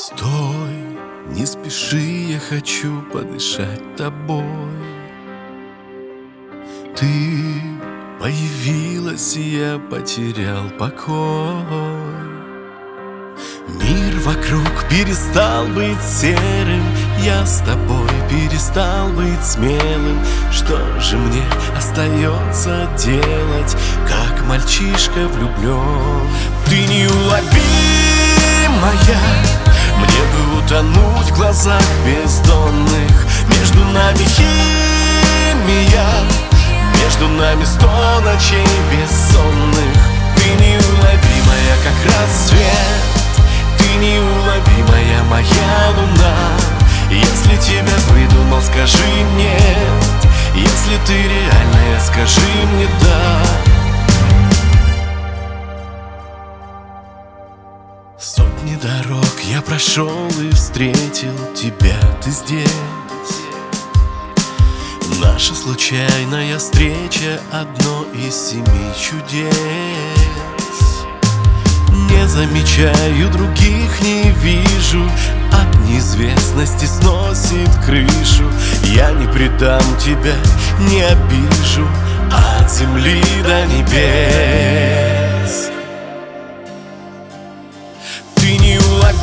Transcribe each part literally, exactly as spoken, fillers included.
Стой, не спеши, я хочу подышать тобой. Ты появилась, и я потерял покой. Мир вокруг перестал быть серым, я с тобой перестал быть смелым. Что же мне остается делать, как мальчишка влюблен? Ты неуловимая, мне бы утонуть в глазах бездонных. Между нами химия, между нами сто ночей бессонных. Ты неуловимая, как рассвет, ты неуловимая, моя луна. Если тебя выдумал, скажи нет. Если ты реальная, скажи мне да. Сотни дорог я прошел и встретил тебя, ты здесь. Наша случайная встреча — одно из семи чудес. Не замечаю других, не вижу, от неизвестности сносит крышу. Я не предам тебя, не обижу, от земли до небес. Ты неуловимая,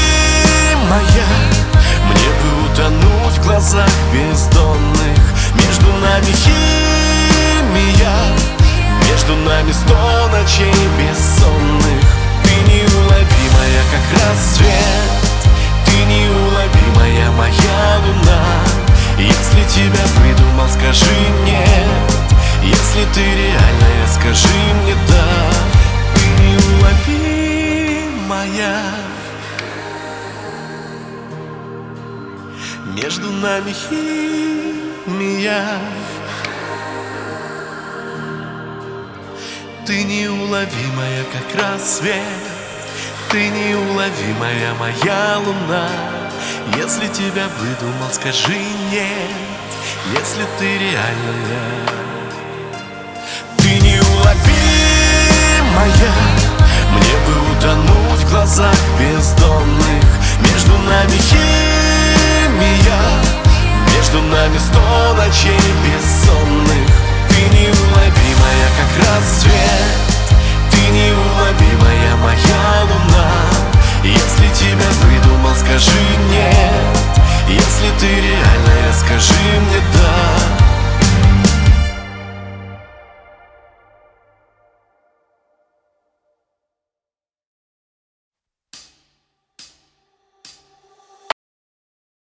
мне бы утонуть в глазах бездонных. Между нами химия, между нами сто ночей бессонных. Ты неуловимая, как рассвет, ты неуловимая, моя луна. Если тебя выдумал, скажи нет. Если ты реальная, скажи мне да. Ты неуловимая, между нами химия. Ты неуловимая, как рассвет, ты неуловимая, моя луна. Если тебя выдумал, скажи нет. Если ты реальная. Ты неуловимая, мне бы утонуть в глазах бездонных. Между нами химия, между нами сто ночей бессонных. Ты неуловимая, как рассвет, ты неуловимая, моя луна. Если тебя выдумал, скажи